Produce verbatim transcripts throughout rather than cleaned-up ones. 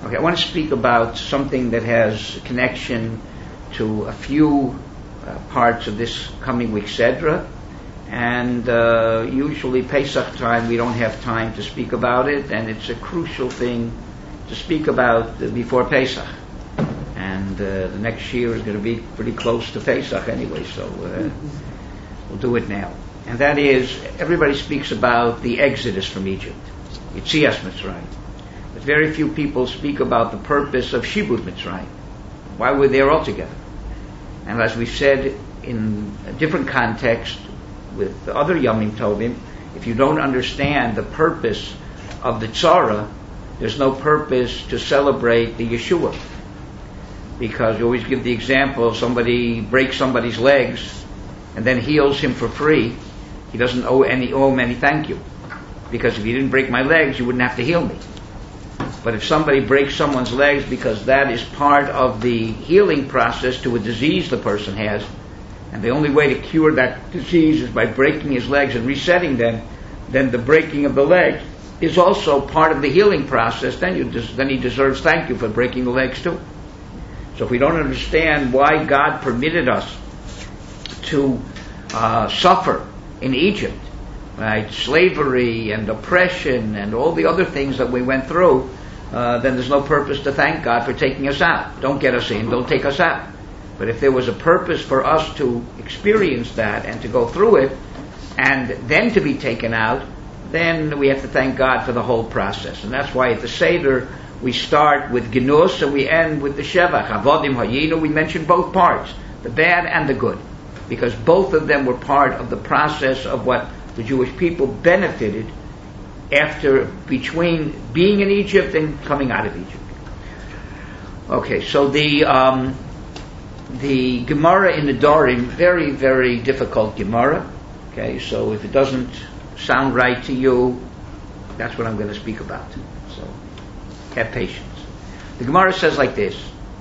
Okay, I want to speak about something that has connection to a few uh, parts of this coming week Sedra, and uh, usually Pesach time we don't have time to speak about it, and it's a crucial thing to speak about uh, before Pesach. And uh, the next year is going to be pretty close to Pesach anyway, so uh, we'll do it now. And that is, everybody speaks about the exodus from Egypt, Yetzias Mitzrayim. But very few people speak about the purpose of Shibud Mitzrayim. Why we're there altogether. And as we've said in a different context with the other Yomim Tovim, if you don't understand the purpose of the Tzara, there's no purpose to celebrate the Yeshua. Because you always give the example, somebody breaks somebody's legs and then heals him for free. He doesn't owe any owe him any thank you. Because if you didn't break my legs, you wouldn't have to heal me. But if somebody breaks someone's legs because that is part of the healing process to a disease the person has, and the only way to cure that disease is by breaking his legs and resetting them, then the breaking of the legs is also part of the healing process. Then you des- then he deserves thank you for breaking the legs too. So if we don't understand why God permitted us to uh, suffer in Egypt, right, slavery and oppression and all the other things that we went through, uh, then there's no purpose to thank God for taking us out. Don't get us in, don't take us out. But if there was a purpose for us to experience that and to go through it, and then to be taken out, then we have to thank God for the whole process. And that's why at the Seder, we start with Ginus and we end with the Shevach. Avodim Hayinu, we mention both parts, the bad and the good. Because both of them were part of the process of what the Jewish people benefited after, between being in Egypt and coming out of Egypt. Okay, so the um, the Gemara in the Dorim, very, very difficult Gemara. Okay, so if it doesn't sound right to you, that's what I'm going to speak about. So have patience. The Gemara says like this: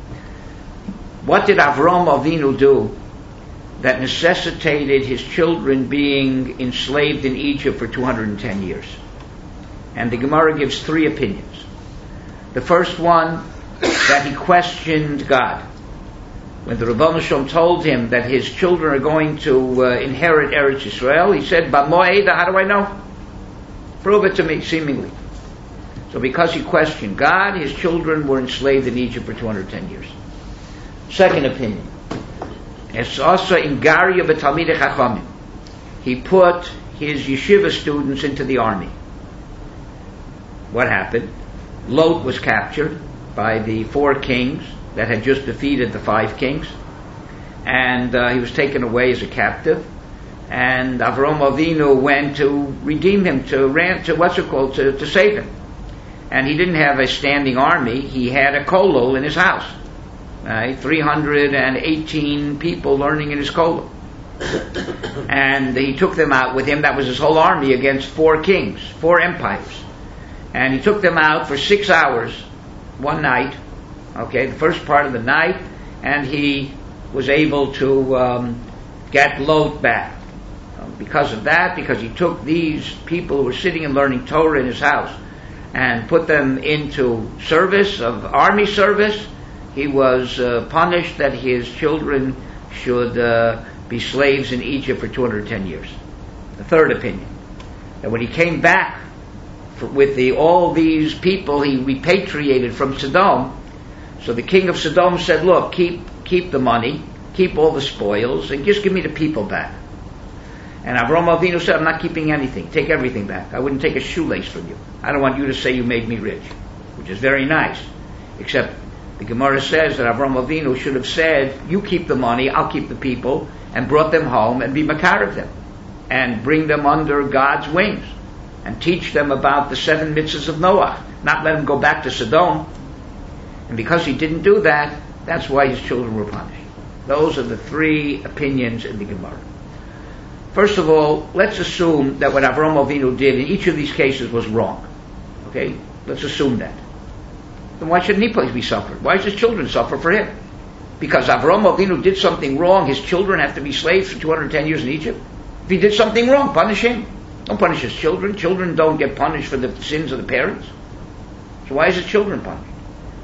what did Avram Avinu do that necessitated his children being enslaved in Egypt for two hundred ten years? And the Gemara gives three opinions. The first one, that he questioned God. When the Rebbeinu Shalom told him that his children are going to uh, inherit Eretz Yisrael, he said, B'mo'eda, how do I know? Prove it to me, seemingly. So because he questioned God, his children were enslaved in Egypt for two hundred ten years. Second opinion, it's also in Garia b'Talmidei Chachamim. He put his yeshiva students into the army. What happened? Lot was captured by the four kings that had just defeated the five kings, and uh, he was taken away as a captive. And Avram Avinu went to redeem him, to ran to what's it called, to, to save him. And he didn't have a standing army; he had a kollel in his house. Right, three hundred eighteen people learning in his kollel. And he took them out with him. That was his whole army against four kings, four empires. And he took them out for six hours, one night, okay, the first part of the night, and he was able to um, get Lot back. Um, because of that, because he took these people who were sitting and learning Torah in his house and put them into service, of army service, he was uh, punished that his children should uh, be slaves in Egypt for two hundred ten years. The third opinion, that when he came back for, with the, all these people he repatriated from Sodom, so the king of Sodom said, look, keep keep the money, keep all the spoils, and just give me the people back. And Avram Avinu said, I'm not keeping anything, take everything back. I wouldn't take a shoelace from you. I don't want you to say you made me rich, which is very nice, except the Gemara says that Avram Avinu should have said, you keep the money, I'll keep the people, and brought them home and be makar of them, and bring them under God's wings, and teach them about the seven mitzvahs of Noah, not let them go back to Sodom. And because he didn't do that, that's why his children were punished. Those are the three opinions in the Gemara. First of all, let's assume that what Avram Avinu did in each of these cases was wrong. Okay? Let's assume that. Then why shouldn't he be suffered? Why should his children suffer for him? Because Avram Avinu did something wrong, his children have to be slaves for two hundred ten years in Egypt? If he did something wrong, punish him. Don't punish his children. Children don't get punished for the sins of the parents. So why is his children punished?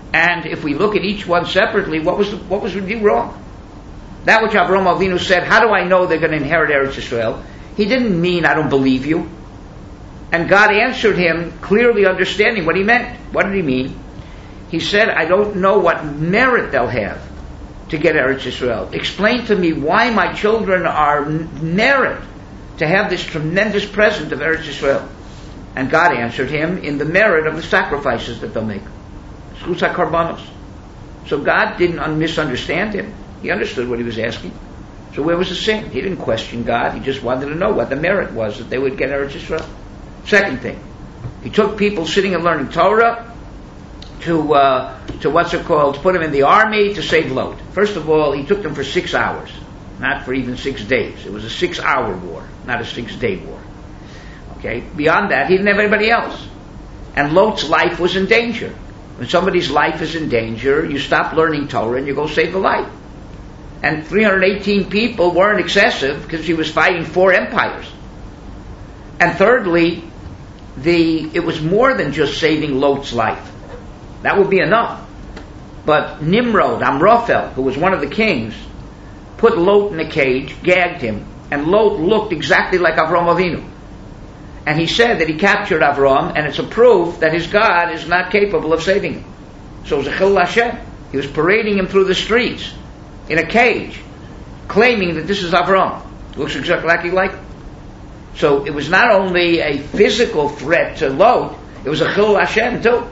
And if we look at each one separately, what was the, what was really wrong? That which Avraham Avinu said, how do I know they're going to inherit Eretz Yisrael? He didn't mean, I don't believe you. And God answered him, clearly understanding what he meant. What did he mean? He said, I don't know what merit they'll have to get Eretz Yisrael. Explain to me why my children are merit to have this tremendous present of Eretz Yisrael. And God answered him in the merit of the sacrifices that they'll make. Schus HaKarbanos. So God didn't misunderstand him. He understood what he was asking. So where was the sin? He didn't question God. He just wanted to know what the merit was that they would get Eretz Yisrael. Second thing, he took people sitting and learning Torah to uh, to what's it called, to put them in the army to save Lot. First of all, he took them for six hours, not for even six days. It was a six-hour war, not a six-day war. Okay. Beyond that, he didn't have anybody else, and Lot's life was in danger. When somebody's life is in danger, you stop learning Torah and you go save the life. And three hundred eighteen people weren't excessive because he was fighting four empires. And thirdly, the it was more than just saving Lot's life. That would be enough. But Nimrod, Amraphel, who was one of the kings, put Lot in a cage, gagged him, and Lot looked exactly like Avraham Avinu. And he said that he captured Avram, and it's a proof that his God is not capable of saving him. So it was a Chillul Hashem. He was parading him through the streets in a cage, claiming that this is Avram. Looks exactly like he liked him. So it was not only a physical threat to Lot, it was a Chillul Hashem too.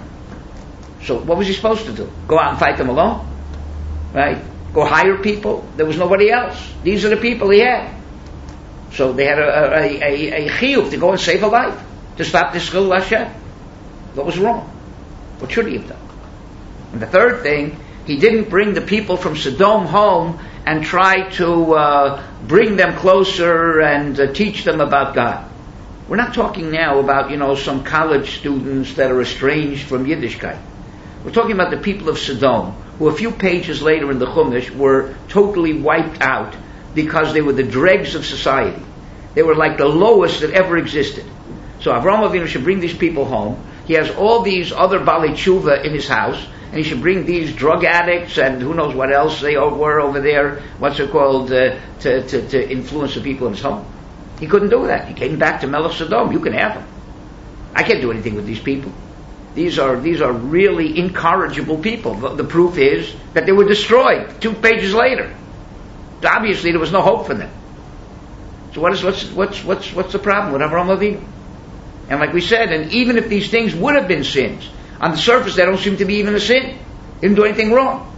So what was he supposed to do? Go out and fight them alone? Right? Go hire people? There was nobody else. These are the people he had. So they had a, a, a, a chiyuv to go and save a life, to stop this Chillul Hashem. What was wrong? What should he have done? And the third thing, he didn't bring the people from Sodom home and try to uh, bring them closer and uh, teach them about God. We're not talking now about, you know, some college students that are estranged from Yiddishkeit. We're talking about the people of Sodom, who a few pages later in the Chumash were totally wiped out because they were the dregs of society. They were like the lowest that ever existed. So Avraham Avinu should bring these people home. He has all these other Balei Tshuva in his house, and he should bring these drug addicts and who knows what else they were over there, what's it called, uh, to, to, to influence the people in his home. He couldn't do that. He came back to Melech Sodom. You can have them. I can't do anything with these people. These are these are really incorrigible people. The, the proof is that they were destroyed two pages later. Obviously, there was no hope for them. So what is what's what's what's what's the problem with Avraham Avinu? And like we said, and even if these things would have been sins, on the surface they don't seem to be even a sin. They didn't do anything wrong.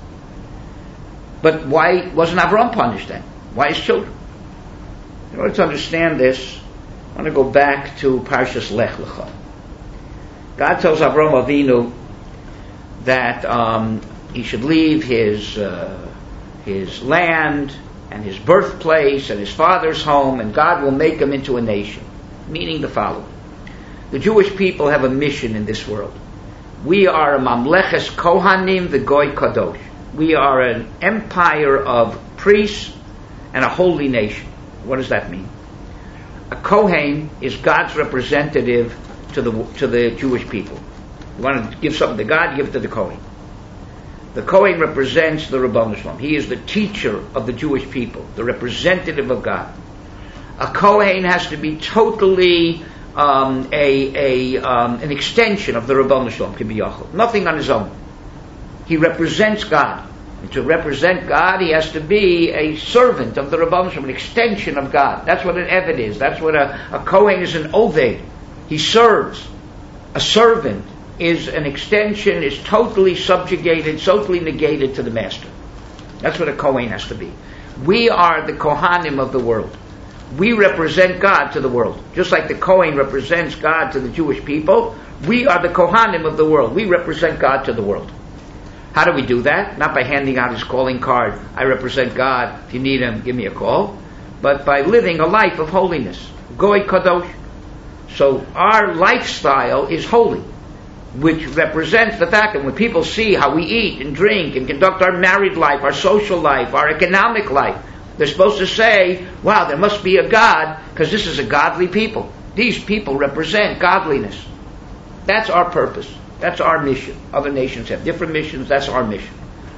But why wasn't Avraham punished then? Why his children? In order to understand this, I want to go back to Parshas Lech Lecha. God tells Avraham Avinu that um, he should leave his uh, his land and his birthplace and his father's home, and God will make him into a nation. Meaning the following: the Jewish people have a mission in this world. We are a Mamleches Kohanim v'Goy Kadosh. We are an empire of priests and a holy nation. What does that mean? A Kohen is God's representative to the to the Jewish people. You want to give something to God, give it to the Kohen. The Kohen represents the Ribbono Shel Olam. He is the teacher of the Jewish people, the representative of God. A Kohen has to be totally um, a, a um, an extension of the Ribbono Shel Olam, Kibiyachol. Nothing on his own. He represents God. And to represent God, he has to be a servant of the Ribbono Shel Olam, an extension of God. That's what an Eved is. That's what a, a Kohen is, an Oved. He serves. A servant is an extension, is totally subjugated, totally negated to the master. That's what a Kohen has to be. We are the Kohanim of the world. We represent God to the world. Just like the Kohen represents God to the Jewish people, we are the Kohanim of the world. We represent God to the world. How do we do that? Not by handing out his calling card. I represent God. If you need him, give me a call. But by living a life of holiness. Goy Kadosh. So our lifestyle is holy, which represents the fact that when people see how we eat and drink and conduct our married life, our social life, our economic life, they're supposed to say, wow, there must be a God, because this is a godly people. These people represent godliness. That's our purpose. That's our mission. Other nations have different missions. That's our mission.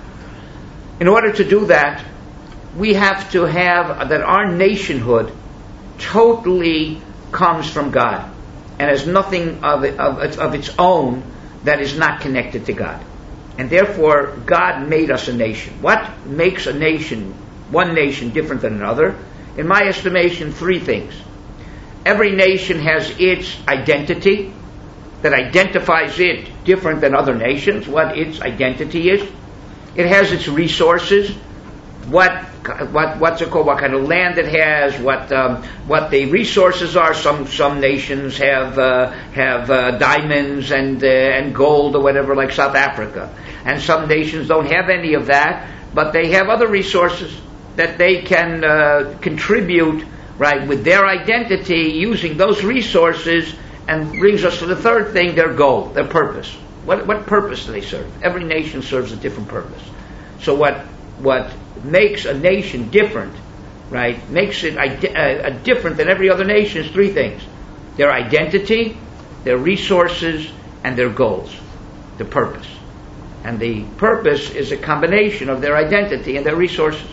In order to do that, we have to have that our nationhood totally comes from God and has nothing of, it, of, of its own that is not connected to God. And therefore, God made us a nation. What makes a nation, one nation, different than another? In my estimation, three things. Every nation has its identity that identifies it different than other nations, what its identity is. It has its resources, what what what's it called, what kind of land it has, what um, what the resources are. Some some nations have uh, have uh, diamonds and uh, and gold or whatever, like South Africa, and some nations don't have any of that, but they have other resources that they can uh, contribute, right, with their identity using those resources. And brings us to the third thing, their goal, their purpose. What what purpose do they serve? Every nation serves a different purpose. So what what makes a nation different, right, makes it ide- uh, different than every other nation is three things. Their identity, their resources, and their goals, the purpose. And the purpose is a combination of their identity and their resources.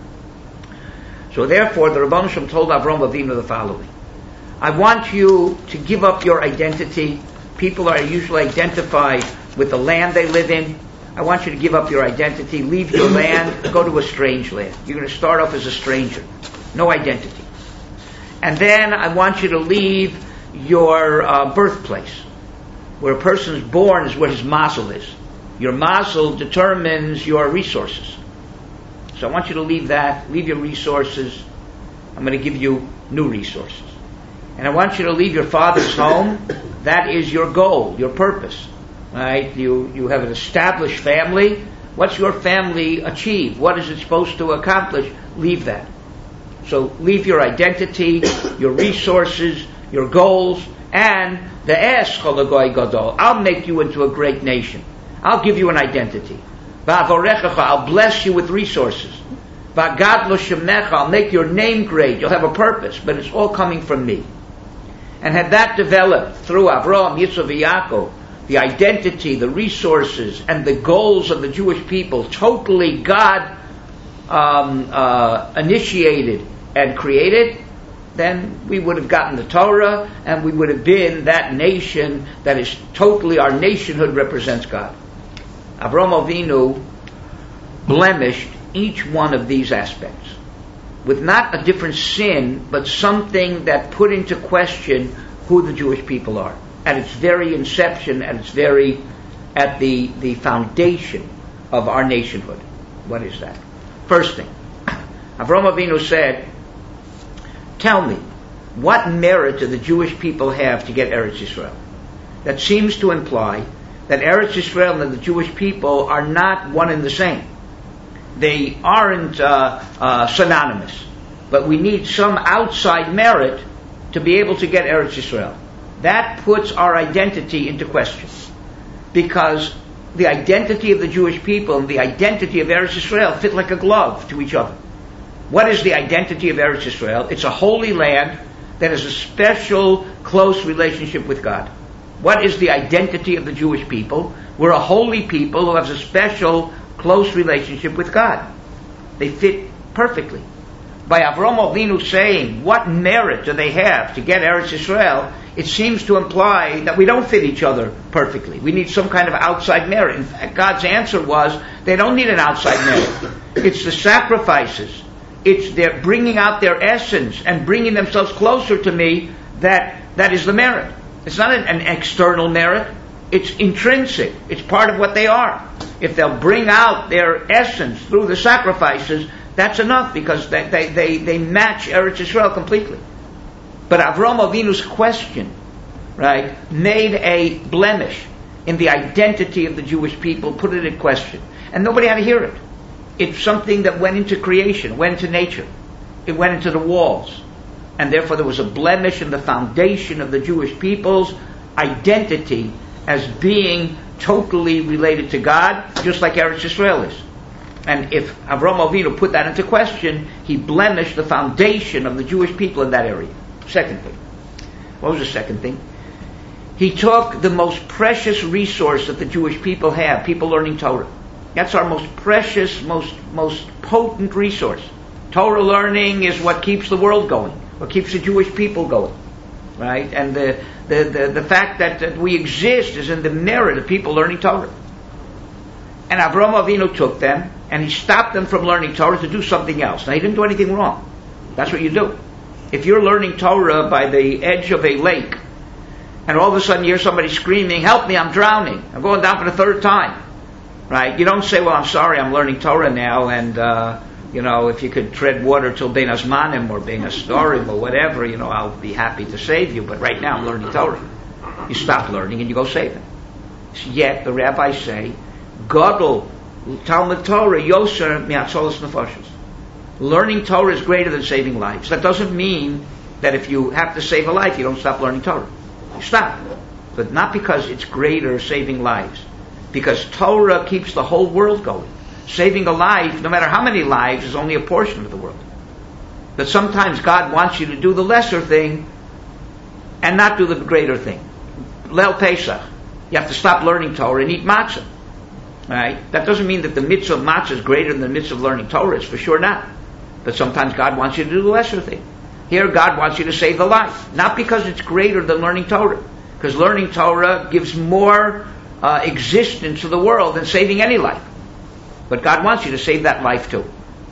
So therefore, the Rebbeinu Shalom told Avram Avinu the following. I want you to give up your identity. People are usually identified with the land they live in. I want you to give up your identity, leave your land, go to a strange land. You're going to start off as a stranger. No identity. And then I want you to leave your uh, birthplace. Where a person's born is where his mazel is. Your mazel determines your resources. So I want you to leave that, leave your resources. I'm going to give you new resources. And I want you to leave your father's home. That is your goal, your purpose. Right? You you have an established family. What's your family achieve? What is it supposed to accomplish? Leave that. So leave your identity, your resources, your goals, and the es cholagoy gadol. I'll make you into a great nation. I'll give you an identity. I'll bless you with resources. I'll make your name great. You'll have a purpose, but it's all coming from me. And had that developed through Avraham, Yitzchak, and Yaakov, the identity, the resources, and the goals of the Jewish people, totally God um, uh, initiated and created, then we would have gotten the Torah, and we would have been that nation that is totally, our nationhood represents God. Avraham Avinu blemished each one of these aspects with not a different sin, but something that put into question who the Jewish people are at its very inception, at its very, at the, the foundation of our nationhood. What is that? First thing, Avraham Avinu said, tell me, what merit do the Jewish people have to get Eretz Yisrael? That seems to imply that Eretz Yisrael and the Jewish people are not one and the same. They aren't uh, uh, synonymous, but we need some outside merit to be able to get Eretz Yisrael. That puts our identity into question, because the identity of the Jewish people and the identity of Eretz Yisrael fit like a glove to each other. What is the identity of Eretz Yisrael? It's a holy land that has a special, close relationship with God. What is the identity of the Jewish people? We're a holy people who have a special, close relationship with God. They fit perfectly. By Avraham Avinu saying, what merit do they have to get Eretz Yisrael? It seems to imply that we don't fit each other perfectly. We need some kind of outside merit. In fact, God's answer was, they don't need an outside merit. It's the sacrifices. It's their bringing out their essence and bringing themselves closer to me that that is the merit. It's not an, an external merit. It's intrinsic. It's part of what they are. If they'll bring out their essence through the sacrifices, that's enough, because they, they, they, they match Eretz Yisrael completely. But Avraham Avinu's question, right, made a blemish in the identity of the Jewish people, put it in question. And nobody had to hear it. It's something that went into creation, went into nature. It went into the walls. And therefore there was a blemish in the foundation of the Jewish people's identity as being totally related to God, just like Eretz Yisrael is. And if Avraham Avinu put that into question, he blemished the foundation of the Jewish people in that area. Second thing. What was the second thing? He He took the most precious resource that the Jewish people have, people learning Torah. That's our most precious, most most potent resource. Torah learning is what keeps the world going, what keeps the Jewish people going, right? And the the the, the fact that, that we exist is in the merit of people learning Torah. And Avraham Avinu took them, and he stopped them from learning Torah to do something else. Now, he didn't do anything wrong. That's what you do. If you're learning Torah by the edge of a lake, and all of a sudden you hear somebody screaming, "Help me, I'm drowning. I'm going down for the third time." Right? You don't say, "Well, I'm sorry, I'm learning Torah now, and, uh, you know, if you could tread water till Bein Hazmanim or Bein Hastorim or whatever, you know, I'll be happy to save you, but right now I'm learning Torah." You stop learning and you go save him. Yet, the rabbis say, Gadol, Talmud Torah, Yoser, Mi'atzolas Nefashos. Learning Torah is greater than saving lives. That doesn't mean that if you have to save a life, you don't stop learning Torah. You stop. But not because it's greater saving lives. Because Torah keeps the whole world going. Saving a life, no matter how many lives, is only a portion of the world. But sometimes God wants you to do the lesser thing and not do the greater thing. Leil Pesach. You have to stop learning Torah and eat matzah. Right? That doesn't mean that the mitzvah of matzah is greater than the mitzvah of learning Torah. It's for sure not. But sometimes God wants you to do the lesser thing. Here God wants you to save the life. Not because it's greater than learning Torah. Because learning Torah gives more uh, existence to the world than saving any life. But God wants you to save that life too.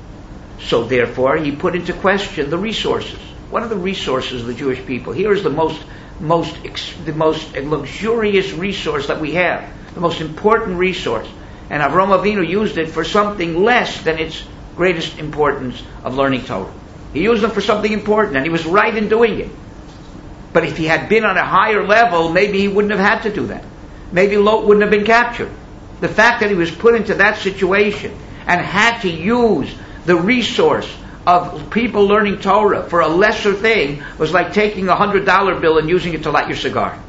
So therefore, he put into question the resources. What are the resources of the Jewish people? Here is the most, most, the most luxurious resource that we have. The most important resource. And Avraham Avinu used it for something less than its greatest importance of learning Torah. He used them for something important, and he was right in doing it. But if he had been on a higher level, maybe he wouldn't have had to do that. Maybe Lot wouldn't have been captured. The fact that he was put into that situation and had to use the resource of people learning Torah for a lesser thing was like taking a hundred dollar bill and using it to light your cigar.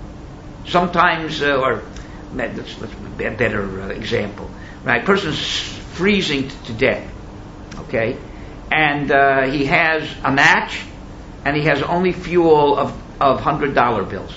Sometimes, uh, or that's, that's a better uh, example, right? Person's freezing to death, okay, and uh, he has a match, and he has only fuel of of hundred dollar bills.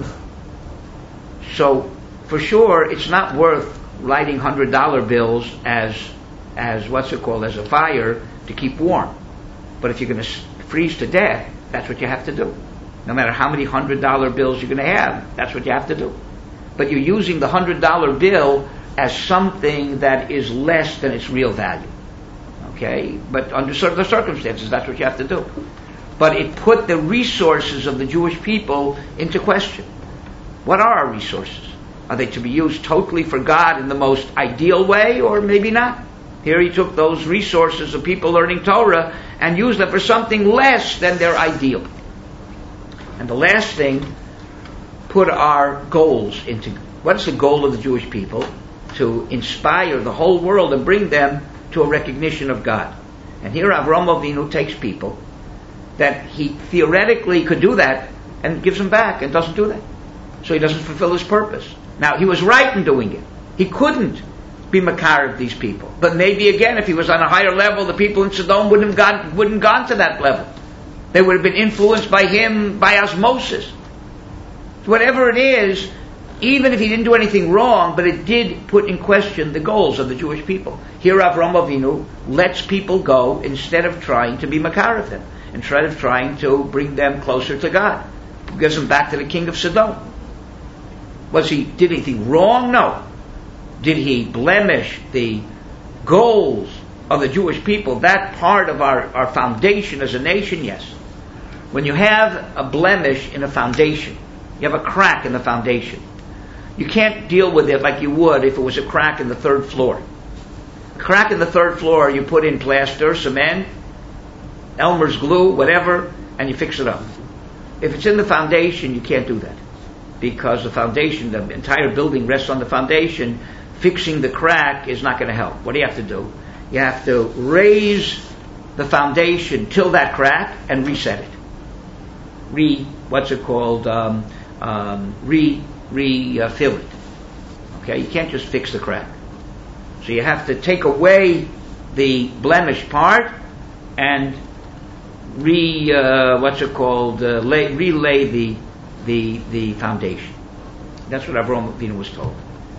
So, for sure, it's not worth lighting hundred dollar bills as as what's it called as a fire to keep warm. But if you're going to freeze to death, that's what you have to do. No matter how many hundred dollar bills you're going to have, that's what you have to do. But you're using the hundred dollar bill as something that is less than its real value. Okay? But under certain circumstances, that's what you have to do. But it put the resources of the Jewish people into question. What are our resources? Are they to be used totally for God in the most ideal way, or maybe not? Here he took those resources of people learning Torah and used them for something less than their ideal. And the last thing, put our goals into. What's the goal of the Jewish people? To inspire the whole world and bring them to a recognition of God. And here Avraham Avinu takes people that he theoretically could do that and gives them back and doesn't do that. So he doesn't fulfill his purpose. Now, he was right in doing it. He couldn't be makar of these people. But maybe again, if he was on a higher level, the people in Sodom wouldn't have gone, wouldn't gone to that level. They would have been influenced by him by osmosis. Whatever it is, even if he didn't do anything wrong, but it did put in question the goals of the Jewish people. Here Avraham Avinu lets people go instead of trying to be makar of them, instead of trying to bring them closer to God. He gives them back to the king of Sodom. Was he, did anything wrong? No. Did he blemish the goals of the Jewish people, that part of our, our foundation as a nation? Yes. When you have a blemish in a foundation, you have a crack in the foundation, you can't deal with it like you would if it was a crack in the third floor. A crack in the third floor, you put in plaster, cement, Elmer's glue, whatever, and you fix it up. If it's in the foundation, you can't do that. Because the foundation, the entire building rests on the foundation. Fixing the crack is not going to help. What do you have to do? You have to raise the foundation till that crack and reset it. Re, what's it called? Um, um, re, refill it. Okay, you can't just fix the crack. So you have to take away the blemished part and re, uh, what's it called? Uh, lay, relay the the the foundation. That's what Avraham Avinu was told.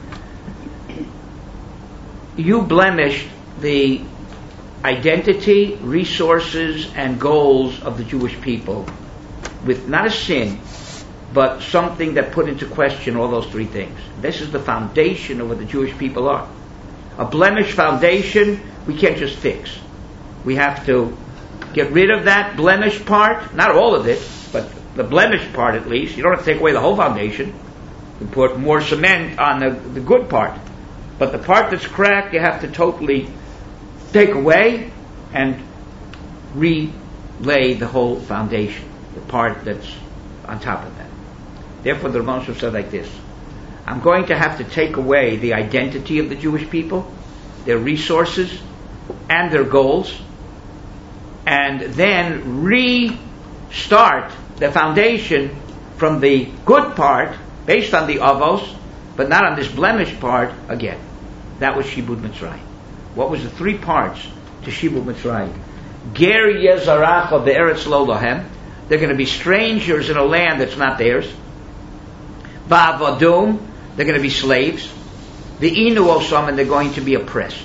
You blemished the identity, resources, and goals of the Jewish people with not a sin, but something that put into question all those three things. This is the foundation of what the Jewish people are. A blemished foundation we can't just fix. We have to get rid of that blemished part, not all of it, but the blemished part at least. You don't have to take away the whole foundation. You put more cement on the, the good part. But the part that's cracked, you have to totally take away and relay the whole foundation, the part that's on top of that. Therefore, the Rebbeinu Shalom said like this: I'm going to have to take away the identity of the Jewish people, their resources, and their goals, and then restart the foundation from the good part, based on the avos, but not on this blemished part again. That was Shibud Mitzrayim. What was the three parts to Shibud Mitzrayim? Ger Yezaracha be'eretz lo lahem. They're going to be strangers in a land that's not theirs. Va'avadum. They're going to be slaves. Ve'inu osam, and they're going to be oppressed.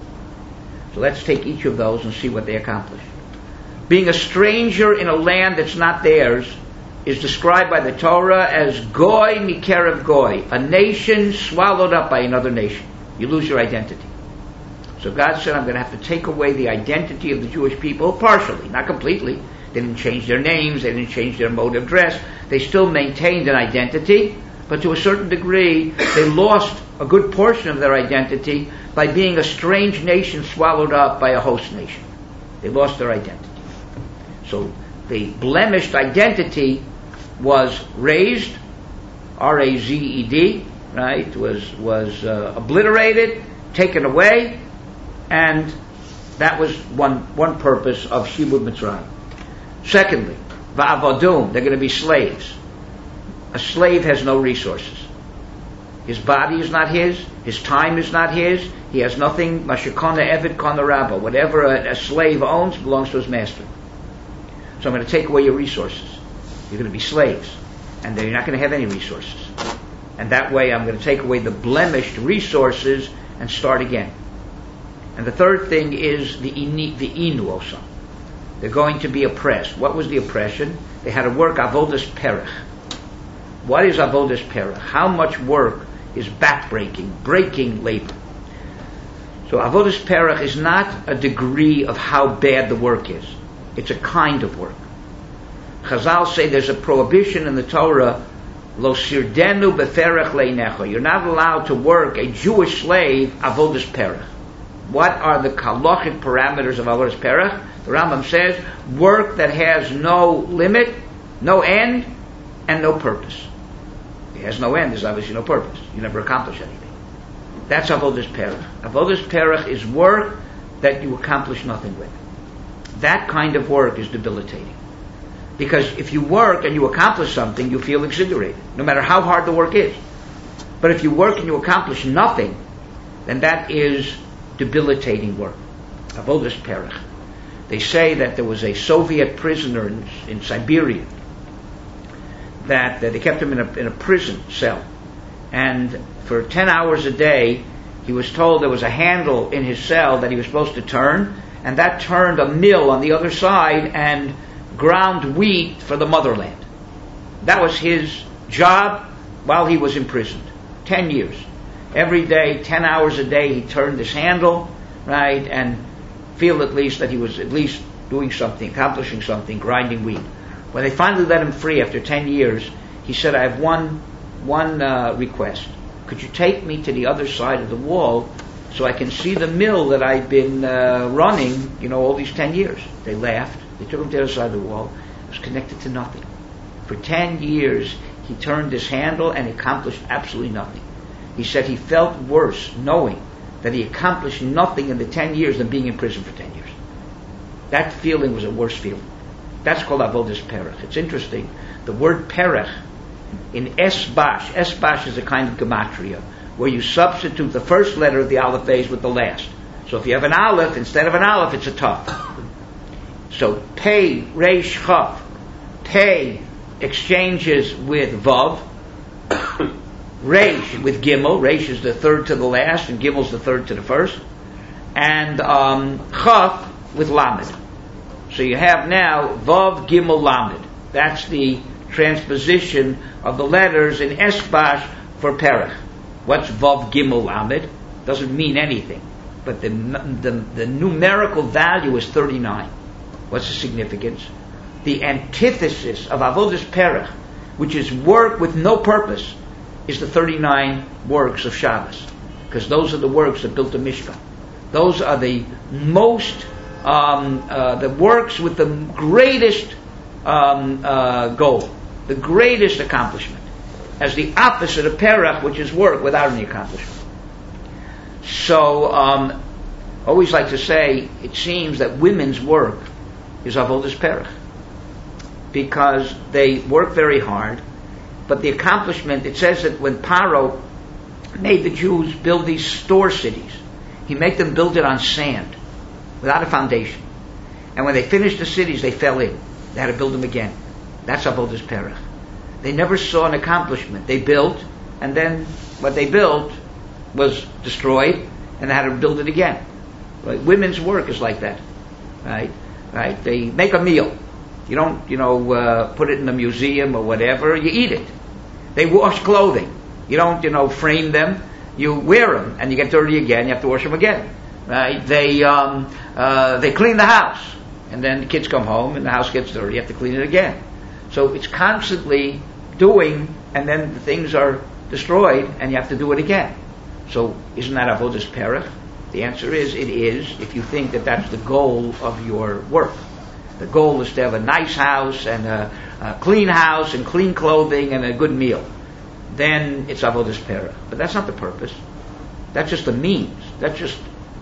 So let's take each of those and see what they accomplish. Being a stranger in a land that's not theirs is described by the Torah as goy mikerev goy, a nation swallowed up by another nation. You lose your identity. So God said, I'm going to have to take away the identity of the Jewish people partially, not completely. They didn't change their names, they didn't change their mode of dress. They still maintained an identity, but to a certain degree, they lost a good portion of their identity by being a strange nation swallowed up by a host nation. They lost their identity. So the blemished identity was raised, R A Z E D, right, was was uh, obliterated, taken away, and that was one one purpose of Shibud Mitzrayim. Secondly, Va'avadum, they're going to be slaves. A slave has no resources. His body is not his, his time is not his, he has nothing, Mashikona Evid Kona Rabba, whatever a, a slave owns belongs to his master. So I'm going to take away your resources. You're going to be slaves, and then you're not going to have any resources. And that way I'm going to take away the blemished resources and start again. And the third thing is the ini, the inu osam. They're going to be oppressed. What was the oppression? They had to work avodas perech. What is avodas perech? How much work is backbreaking, breaking labor? So avodas perech is not a degree of how bad the work is. It's a kind of work. Chazal say there's a prohibition in the Torah, lo sirdenu beferech leinecha. You're not allowed to work a Jewish slave avodas perech. What are the halachic parameters of avodas perech? The Rambam says work that has no limit, no end, and no purpose. It has no end. There's obviously no purpose. You never accomplish anything. That's avodas perech. Avodas perech is work that you accomplish nothing with. That kind of work is debilitating. Because if you work and you accomplish something, you feel exhilarated, no matter how hard the work is. But if you work and you accomplish nothing, then that is debilitating work. Avodas perech. They say that there was a Soviet prisoner in, in Siberia that, that they kept him in a, in a prison cell, and for ten hours a day he was told there was a handle in his cell that he was supposed to turn, and that turned a mill on the other side and ground wheat for the motherland. That was his job while he was imprisoned. Ten years. Every day, ten hours a day, he turned this handle, right, and feel at least that he was at least doing something, accomplishing something, grinding wheat. When they finally let him free after ten years, he said, I have one, one uh, request. Could you take me to the other side of the wall so I can see the mill that I've been uh, running, you know, all these ten years? They laughed. They took him to the other side of the wall. It was connected to nothing. For ten years, he turned this handle and accomplished absolutely nothing. He said he felt worse knowing that he accomplished nothing in the ten years than being in prison for ten years. That feeling was a worse feeling. That's called avodas perech. It's interesting. The word perech in esbash, esbash is a kind of gematria where you substitute the first letter of the aleph beis with the last. So if you have an aleph, instead of an aleph, it's a tav. So pei, reish, chaf, pei, exchanges with Vav, Reish with Gimel. Reish is the third to the last, and Gimel is the third to the first, and um, Chaf with Lamed. So you have now Vav Gimel Lamed. That's the transposition of the letters in Esbash for Perech. What's Vav Gimel Lamed? Doesn't mean anything, but the, the the numerical value is thirty-nine. What's the significance? The antithesis of Avodas Perech, which is work with no purpose, is the thirty-nine works of Shabbos, because those are the works that built the Mishkan. Those are the most um, uh, the works with the greatest um, uh, goal, the greatest accomplishment, as the opposite of Perech, which is work without any accomplishment. So, um, I always like to say, it seems that women's work is Avodas Perech, because they work very hard, but the accomplishment, it says that when Paro made the Jews build these store cities, he made them build it on sand, without a foundation. And when they finished the cities, they fell in. They had to build them again. That's Avodas Perech. They never saw an accomplishment. They built, and then what they built was destroyed, and they had to build it again. Right? Women's work is like that, right? Right? They make a meal. You don't, you know, uh, put it in a museum or whatever. You eat it. They wash clothing. You don't, you know, frame them. You wear them, and you get dirty again. You have to wash them again, right? They um, uh, they clean the house, and then the kids come home, and the house gets dirty. You have to clean it again. So it's constantly doing, and then the things are destroyed, and you have to do it again. So isn't that Avodas Perech? The answer is, it is, if you think that that's the goal of your work. The goal is to have a nice house, and a, a clean house, and clean clothing, and a good meal. Then it's Avodas Perech. But that's not the purpose. That's just a means. That's just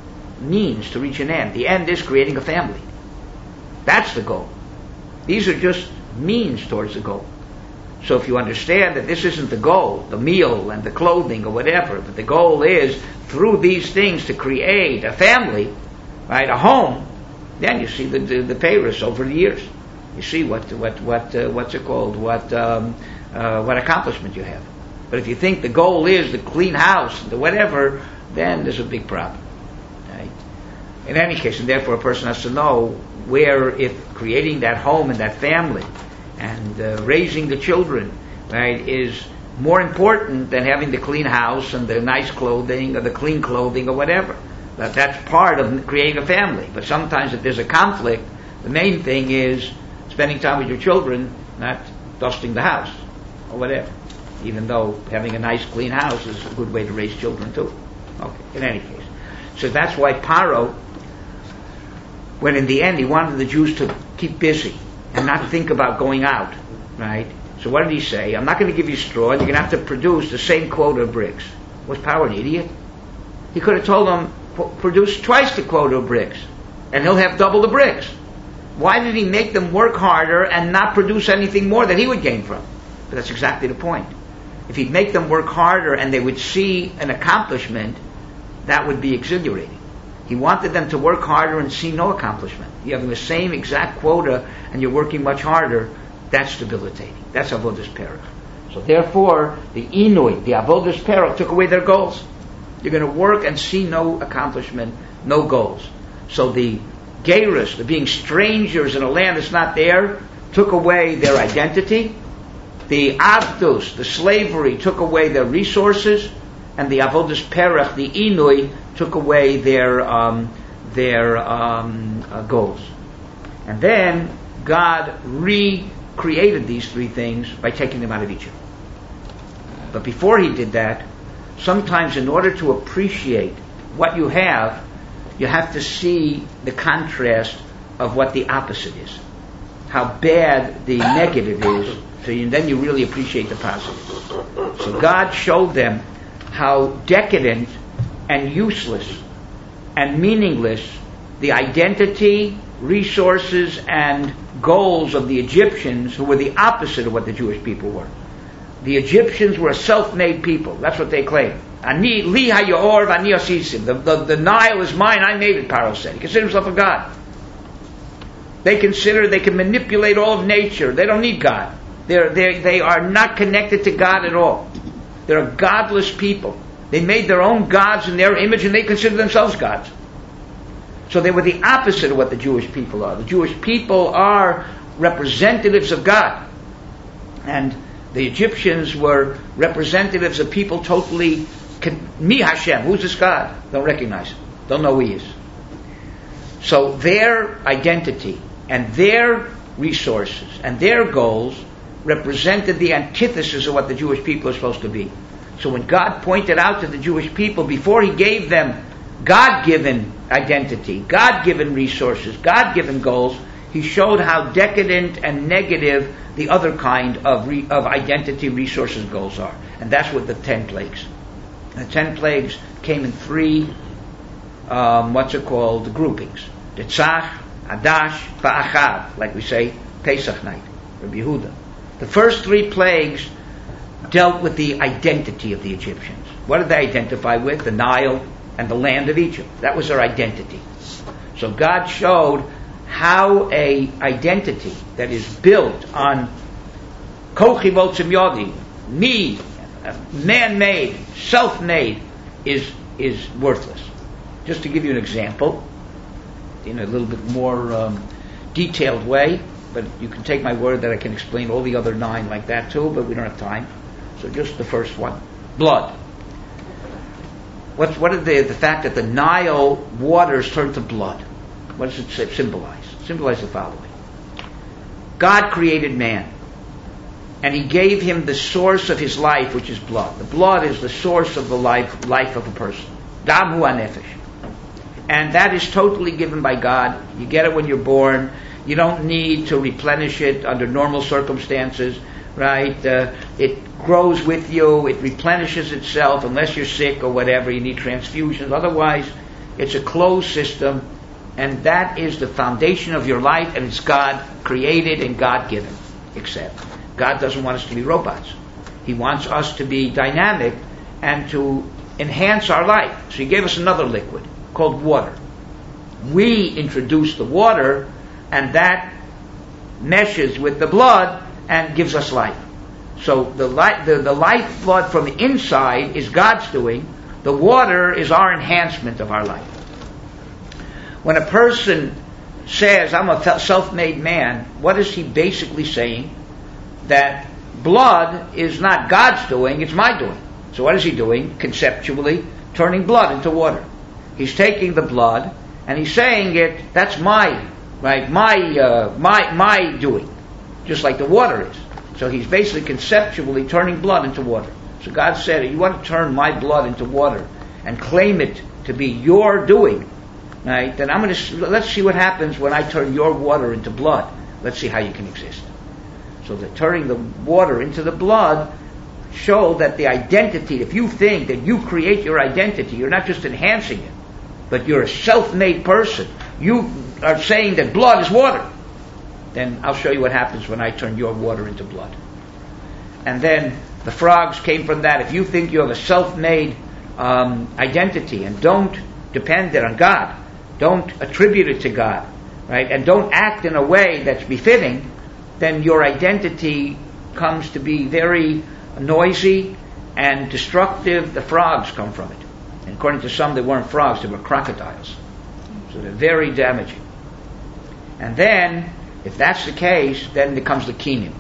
means to reach an end. The end is creating a family. That's the goal. These are just means towards the goal. So if you understand that this isn't the goal, the meal and the clothing or whatever, but the goal is through these things to create a family, right, a home, then you see the the, the payers over the years. You see what what what uh, what's it called? What um, uh, what accomplishment you have. But if you think the goal is the clean house, the whatever, then there's a big problem. Right? In any case, and therefore a person has to know where, if creating that home and that family and uh, raising the children, right, is more important than having the clean house and the nice clothing or the clean clothing or whatever. That that's part of creating a family. But sometimes if there's a conflict, the main thing is spending time with your children, not dusting the house or whatever. Even though having a nice clean house is a good way to raise children too. Okay, in any case. So that's why Paro, when in the end he wanted the Jews to keep busy and not think about going out, right? So what did he say? I'm not going to give you straw, and you're going to have to produce the same quota of bricks. Was Paro an idiot? He could have told them, produce twice the quota of bricks, and he'll have double the bricks. Why did he make them work harder and not produce anything more that he would gain from? But that's exactly the point. If he'd make them work harder and they would see an accomplishment, that would be exhilarating. He wanted them to work harder and see no accomplishment. You have the same exact quota and you're working much harder, that's debilitating. That's Avodas Perech. So therefore, the Inui, the Avodas Perech, took away their goals. You're going to work and see no accomplishment, no goals. So the Geirus, the being strangers in a land that's not there, took away their identity. The Avdus, the slavery, took away their resources. And the Avodas Perech, the Inui, took away their um, their um, uh, goals. And then God recreated these three things by taking them out of Egypt. But before he did that, sometimes in order to appreciate what you have, you have to see the contrast of what the opposite is. How bad the negative is, so you, then you really appreciate the positive. So God showed them how decadent and useless and meaningless the identity, resources, and goals of the Egyptians, who were the opposite of what the Jewish people were. The Egyptians were a self-made people. That's what they claimed. Ani li hayor v'ani asisim. The, the, the Nile is mine, I made it, Paro said. He considered himself a god. They consider they can manipulate all of nature. They don't need God. They're, they're, they are not connected to God at all. They're a godless people. They made their own gods in their image and they consider themselves gods. So they were the opposite of what the Jewish people are. The Jewish people are representatives of God. And the Egyptians were representatives of people totally, Mi Hashem, who's this God? Don't recognize him. Don't know who he is. So their identity and their resources and their goals represented the antithesis of what the Jewish people are supposed to be. So when God pointed out to the Jewish people, before he gave them God-given identity, God-given resources, God-given goals, he showed how decadent and negative the other kind of re, of identity, resources, goals are. And that's what the ten plagues. The ten plagues came in three, um, what's it called, groupings. Netzach, Adash, Va'achav, like we say, Pesach night, Rabbi Yehuda. The first three plagues dealt with the identity of the Egyptians. What did they identify with? The Nile and the land of Egypt. That was their identity. So God showed how a identity that is built on kochi votzim yodi, me, man-made, self-made, is is worthless. Just to give you an example, in a little bit more um, detailed way, but you can take my word that I can explain all the other nine like that too, but we don't have time. So just the first one. Blood. What's, what is the, the fact that the Nile waters turn to blood? What does it symbolize? It symbolizes the following. God created man, and he gave him the source of his life, which is blood. The blood is the source of the life, life of a person. Dam hu hanefesh. And that is totally given by God. You get it when you're born. You don't need to replenish it under normal circumstances, right? Uh, it grows with you. It replenishes itself unless you're sick or whatever. You need transfusions. Otherwise, it's a closed system, and that is the foundation of your life, and it's God created and God given. Except God doesn't want us to be robots. He wants us to be dynamic and to enhance our life. So he gave us another liquid called water. We introduce the water, and that meshes with the blood and gives us life. So the life, the, the life blood from the inside is God's doing. The water is our enhancement of our life. When a person says, I'm a self-made man, what is he basically saying? That blood is not God's doing, it's my doing. So what is he doing? Conceptually, turning blood into water. He's taking the blood and he's saying it, that's my, right, my, uh, my, my doing. Just like the water is. So he's basically conceptually turning blood into water. So God said, you want to turn my blood into water and claim it to be your doing, right? Then I'm going to, let's see what happens when I turn your water into blood. Let's see how you can exist. So the turning the water into the blood show that the identity, if you think that you create your identity, you're not just enhancing it, but you're a self-made person. You are saying that blood is water. Then I'll show you what happens when I turn your water into blood. And then the frogs came from that. If you think you have a self-made um, identity and don't depend it on God, don't attribute it to God, right, and don't act in a way that's befitting, then your identity comes to be very noisy and destructive. The frogs come from it. And according to some, they weren't frogs, they were crocodiles. So they're very damaging. And then, if that's the case, then becomes the kingdom.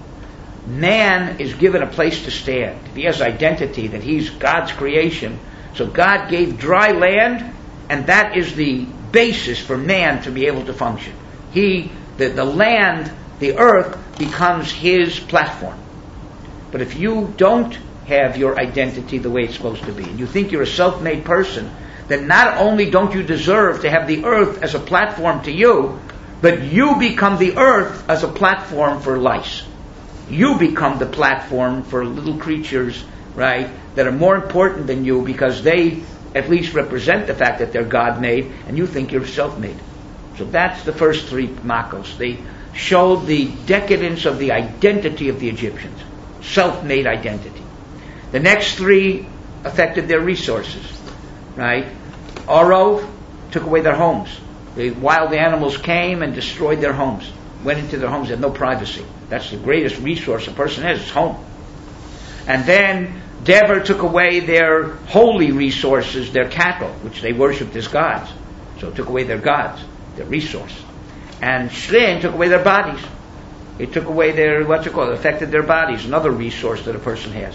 Man is given a place to stand. If he has identity that he's God's creation, so God gave dry land, and that is the basis for man to be able to function. He, the, the land, the earth, becomes his platform. But if you don't have your identity the way it's supposed to be, and you think you're a self-made person, then not only don't you deserve to have the earth as a platform to you, but you become the earth as a platform for lice. You become the platform for little creatures, right, that are more important than you because they at least represent the fact that they're God-made, and you think you're self-made. So that's the first three makos. They showed the decadence of the identity of the Egyptians. Self-made identity. The next three affected their resources, right? Orov took away their homes. The wild animals came and destroyed their homes. went into their homes, they had no privacy. That's the greatest resource a person has, is home. And then Dever took away their holy resources, their cattle, which they worshipped as gods. So it took away their gods, their resource. And Shlin took away their bodies. It took away their, what's it called, it affected their bodies, another resource that a person has.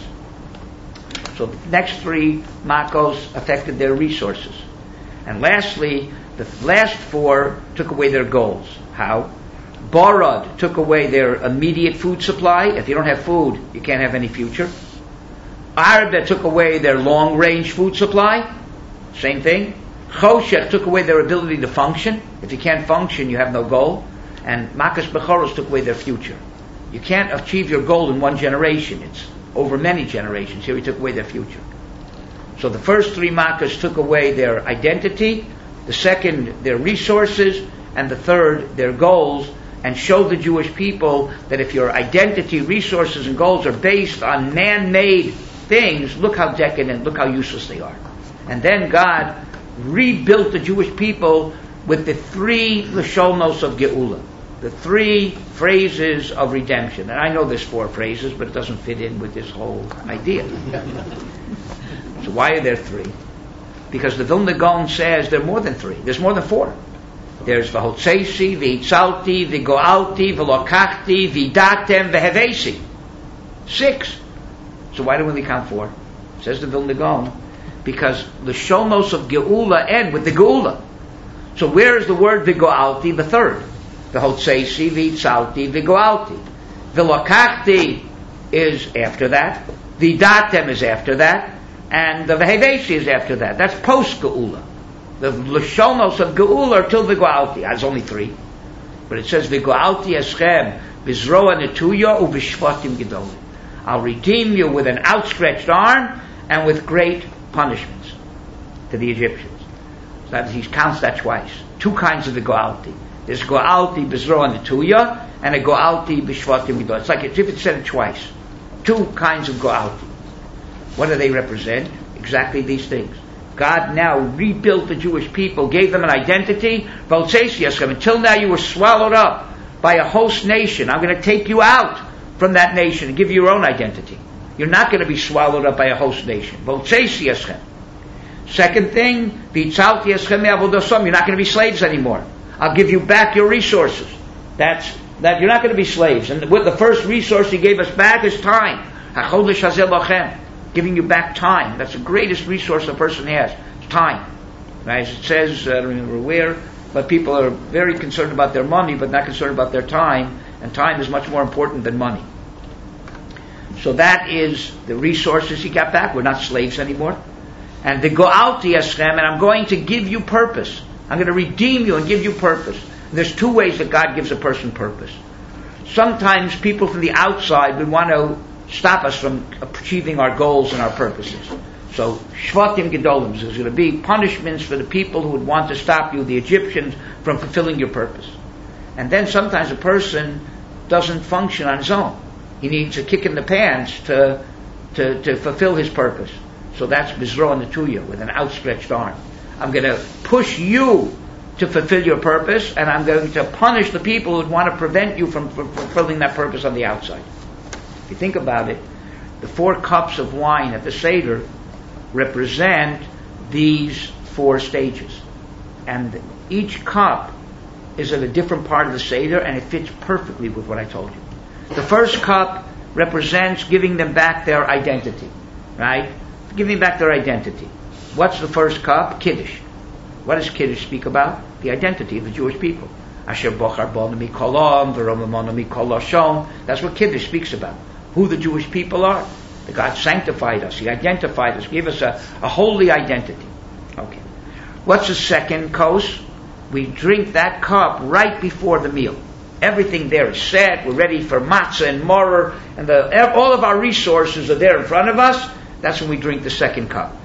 So the next three Makos affected their resources. And lastly, the last four took away their goals. How? Barad took away their immediate food supply. If you don't have food, you can't have any future. Arba took away their long-range food supply. Same thing. Choshech took away their ability to function. If you can't function, you have no goal. And Makas Bechoros took away their future. You can't achieve your goal in one generation. It's over many generations. Here he took away their future. So the first three Makas took away their identity, the second their resources, and the third their goals, and showed the Jewish people that if your identity, resources, and goals are based on man-made things, look how decadent, look how useless they are. And then God rebuilt the Jewish people with the three Lashonos of Geula, the three phrases of redemption. And I know there's four phrases, but it doesn't fit in with this whole idea. So why are there three? Because the Vilna Gaon says there are more than three. There's more than four. There's V'hotzeisi, V'hitzalti, V'goalti, V'lokachti, V'datem, V'hevesi. Six. So why do we only count four? Says the Vilna Gaon. Because the Shonos of Geula end with the Geula. So where is the word V'goalti? The third. V'hotzeisi, V'hitzalti, V'goalti. V'lokachti is after that. V'datem is after that. And the V'hevesi is after that. That's post-Geula. The Lashonos of Geula are till V'goalti. There's only three. But it says V'goalti eschem B'zroa netuya u'v'shvatim gedolim. I'll redeem you with an outstretched arm and with great punishments to the Egyptians. So that he counts that twice. Two kinds of the Goalti. There's Goalti B'zroa netuya and a Goalti B'shvatim gedolim. It's like if it said it twice. Two kinds of Goalti. What do they represent? Exactly these things. God now rebuilt the Jewish people, gave them an identity. Until now you were swallowed up by a host nation. I'm going to take you out from that nation and give you your own identity. You're not going to be swallowed up by a host nation. Second thing, you're not going to be slaves anymore. I'll give you back your resources. That's that you're not going to be slaves. And with the first resource he gave us back is time. Giving you back time. That's the greatest resource a person has. It's time. As it says, I don't remember where, but people are very concerned about their money, but not concerned about their time. And time is much more important than money. So that is the resources he got back. We're not slaves anymore. And the Goalti Eschem, and I'm going to give you purpose. I'm going to redeem you and give you purpose. And there's two ways that God gives a person purpose. Sometimes people from the outside would want to stop us from achieving our goals and our purposes. So, Shvatim Gedolim, there's going to be punishments for the people who would want to stop you, the Egyptians, from fulfilling your purpose. And then sometimes a person doesn't function on his own. He needs a kick in the pants to to, to fulfill his purpose. So that's Bizroa Netuya, with an outstretched arm. I'm going to push you to fulfill your purpose, and I'm going to punish the people who would want to prevent you from, from fulfilling that purpose on the outside. If you think about it, the four cups of wine at the Seder represent these four stages. And each cup is at a different part of the Seder, and it fits perfectly with what I told you. The first cup represents giving them back their identity, right? Giving back their identity. What's the first cup? Kiddush. What does Kiddush speak about? The identity of the Jewish people. Asher bochar bonu mikol ha'am v'romamonu mikol ha'shon. That's what Kiddush speaks about. Who the Jewish people are. That God sanctified us. He identified us. Gave us a, a holy identity. Okay. What's the second kos? We drink that cup right before the meal. Everything there is set. We're ready for matzah and maror, and the, all of our resources are there in front of us. That's when we drink the second cup.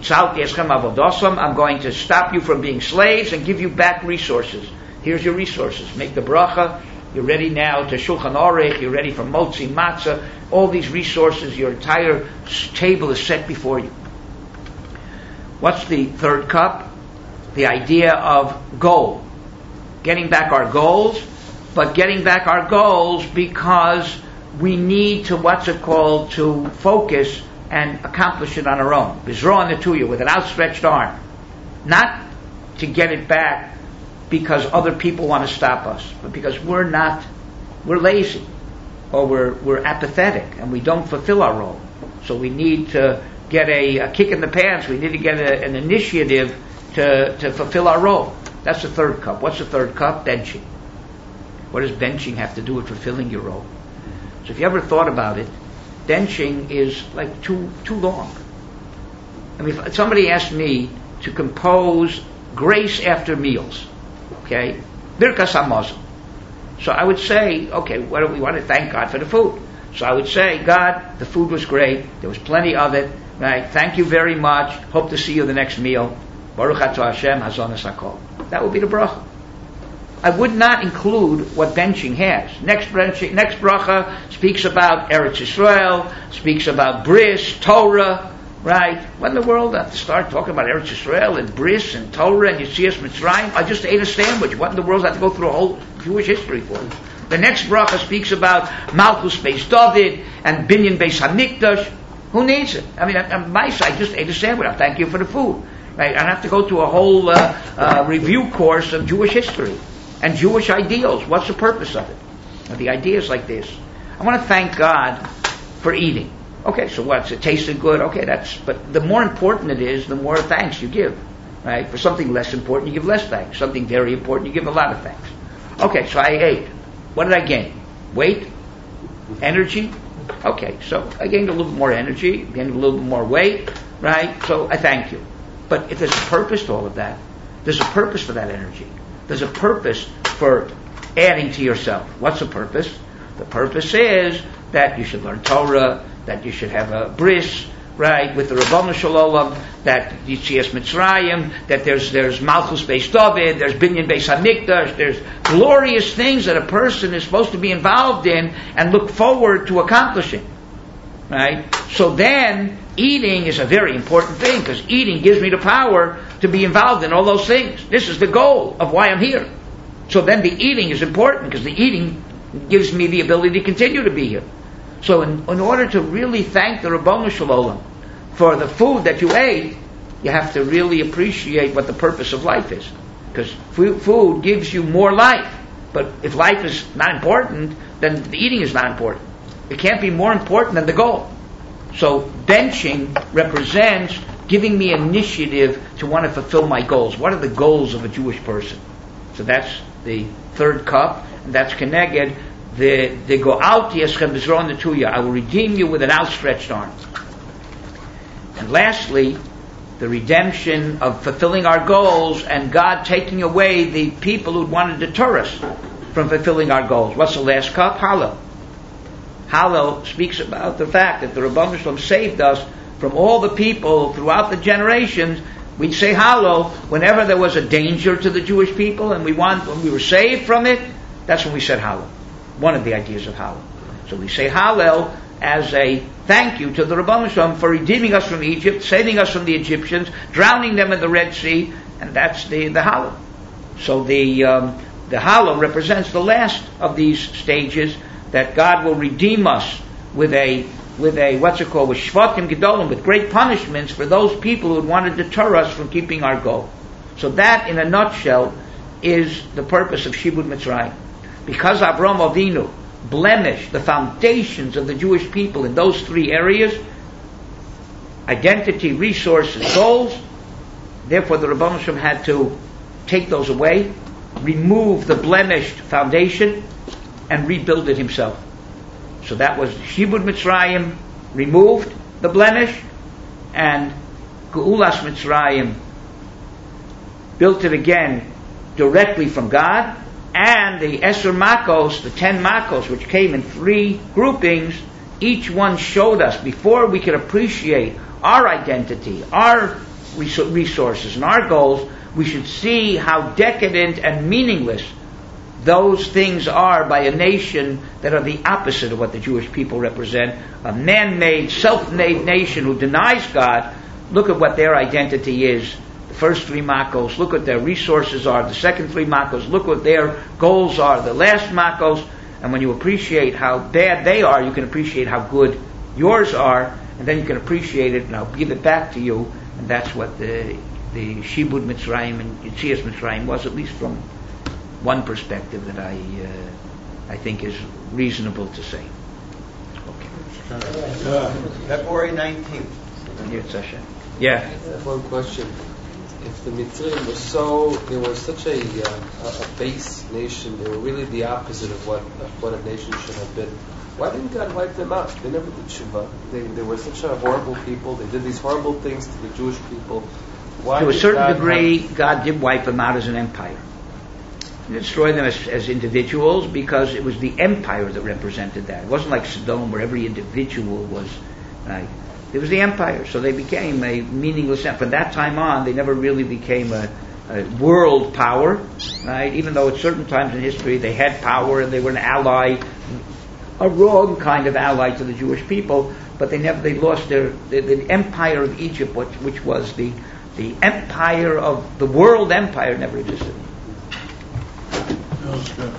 I'm going to stop you from being slaves and give you back resources. Here's your resources. Make the bracha. You're ready now to Shulchan Aruch. You're ready for motzi, matzah. All these resources, your entire table is set before you. What's the third cup? The idea of goal. Getting back our goals. but getting back our goals because we need to, what's it called, to focus and accomplish it on our own. Bizron Netuya, with an outstretched arm. Not to get it back because other people want to stop us, but because we're not, we're lazy, or we're, we're apathetic, and we don't fulfill our role. So we need to get a, a kick in the pants, we need to get a, an initiative to, to fulfill our role. That's the third cup. What's the third cup? Benching. What does benching have to do with fulfilling your role? So if you ever thought about it, benching is like too too long. I mean, if somebody asked me to compose grace after meals, okay, Birkas Hamazon. So I would say, okay, what do we want to thank God for the food? So I would say, God, the food was great. There was plenty of it. Right? Thank you very much. Hope to see you the next meal. Baruch atah Hashem hazonas hakol. That would be the bracha. I would not include what benching has. Next benching, next bracha speaks about Eretz Yisrael, speaks about bris, Torah, right? What in the world? I have to start talking about Eretz Yisrael and bris and Torah and Yetzias Mitzrayim? I just ate a sandwich. What in the world? I have to go through a whole Jewish history for it. The next bracha speaks about Malchus Beis David and Binyan Beis Hamikdash. Who needs it? I mean, on my side, I just ate a sandwich. I thank you for the food. Right? I don't have to go through a whole uh, uh, review course of Jewish history and Jewish ideals. What's the purpose of it? Now, the idea is like this. I want to thank God for eating. Okay, so what's it? Tasted good? Okay, that's, but the more important it is, the more thanks you give. Right? For something less important, you give less thanks. Something very important, you give a lot of thanks. Okay, so I ate. What did I gain? Weight? Energy? Okay, so I gained a little bit more energy, gained a little bit more weight, right? So I thank you. But if there's a purpose to all of that, there's a purpose for that energy. There's a purpose for adding to yourself. What's the purpose? The purpose is that you should learn Torah, that you should have a bris, right, with the Rabbanu Shalom, that Yetzias Mitzrayim, that there's there's Malchus Beis David, there's Binyan Beis Hamikdash, there's glorious things that a person is supposed to be involved in and look forward to accomplishing, right? So then, eating is a very important thing, because eating gives me the power to be involved in all those things. This is the goal of why I'm here. So then the eating is important, because the eating gives me the ability to continue to be here. So in, in order to really thank the Rabbanu Shalom for the food that you ate, you have to really appreciate what the purpose of life is. Because food, food gives you more life. But if life is not important, then the eating is not important. It can't be more important than the goal. So benching represents giving me initiative to want to fulfill my goals. What are the goals of a Jewish person? So that's the third cup, and that's Keneged. The the go out yeschem bizron netuya. I will redeem you with an outstretched arm. And lastly, the redemption of fulfilling our goals and God taking away the people who wanted to deter us from fulfilling our goals. What's the last cup? Hallel. Hallel speaks about the fact that the Rabbanu Shalom saved us from all the people throughout the generations. We'd say Hallel whenever there was a danger to the Jewish people, and we want when we were saved from it. That's when we said Hallel. One of the ideas of Hallel. So we say Hallel as a thank you to the Rabbanu Shalom for redeeming us from Egypt, saving us from the Egyptians, drowning them in the Red Sea, and that's the the Hallel. So the um, the Hallel represents the last of these stages, that God will redeem us with a with a what's it called with Shvatim Gedolim, with great punishments for those people who would want to deter us from keeping our goal. So that, in a nutshell, is the purpose of Shibud Mitzrayim. Because Avraham Avinu blemished the foundations of the Jewish people in those three areas, identity, resources, goals, therefore the Rabbanu Shalom had to take those away, remove the blemished foundation, and rebuild it himself. So that was Shibud Mitzrayim, removed the blemish, and Geulas Mitzrayim built it again directly from God. And the Esser Makos, the ten Makos, which came in three groupings, each one showed us, before we could appreciate our identity, our resources, and our goals, we should see how decadent and meaningless those things are by a nation that are the opposite of what the Jewish people represent. A man-made, self-made nation who denies God. Look at what their identity is the first three Makos, look what their resources are, the second three Makos, look what their goals are, the last Makos, and when you appreciate how bad they are, you can appreciate how good yours are, and then you can appreciate it, and I'll give it back to you, and that's what the the Shibud Mitzrayim and Yetzias Mitzrayim was, at least from one perspective that I uh, I think is reasonable to say. Uh, February nineteenth. Yeah. One question. If the Mitzrayim were so, they were such a, uh, a base nation, they were really the opposite of what of what a nation should have been, why didn't God wipe them out? They never did Shuvah. They, they were such a horrible people. They did these horrible things to the Jewish people. Why to a certain God degree, have... God did wipe them out as an empire. He destroyed them as, as individuals because it was the empire that represented that. It wasn't like Sodom where every individual was. Right? It was the empire, so they became a meaningless empire. From that time on, they never really became a, a world power. Right? Even though at certain times in history they had power and they were an ally, a wrong kind of ally to the Jewish people, but they never they lost their the, the empire of Egypt, which, which was the the empire of the world empire, never existed.